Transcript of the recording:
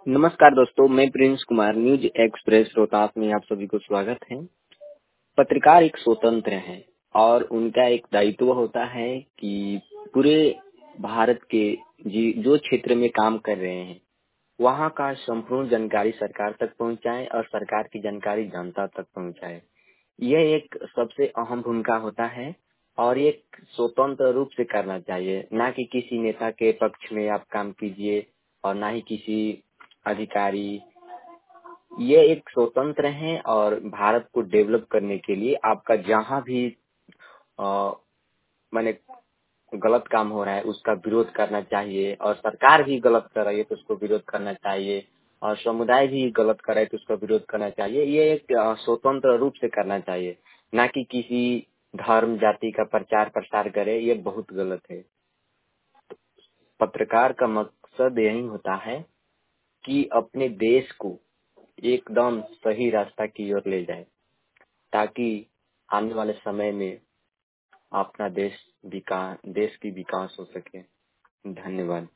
नमस्कार दोस्तों, मैं Prince Kumar news express Rohtas में आप सभी को स्वागत है। पत्रकार एक स्वतंत्र हैं और उनका एक दायित्व होता है कि पूरे भारत के जो क्षेत्र में काम कर रहे हैं वहां का संपूर्ण जानकारी सरकार तक पहुंचाएं और सरकार की जानकारी जनता तक पहुंचाएं। यह एक सबसे अहम भूमिका होता है और ये स्वतंत्र रूप से करना चाहिए, ना कि किसी नेता के पक्ष में आप काम कीजिए और ना ही किसी अधिकारी। ये एक स्वतंत्र हैं और भारत को डेवलप करने के लिए आपका जहां भी माने गलत काम हो रहा है उसका विरोध करना चाहिए, और सरकार भी गलत कर रही है तो उसको विरोध करना चाहिए, और समुदाय भी गलत कर रहा है तो उसका विरोध करना चाहिए। ये एक स्वतंत्र रूप से करना चाहिए, ना कि किसी धर्म जाति का प्रचार प्रसार करे। ये बहुत गलत है। पत्रकार का मकसद यही होता है कि अपने देश को एकदम सही रास्ता की ओर ले जाए, ताकि आने वाले समय में अपना देश की विकास हो सके। धन्यवाद।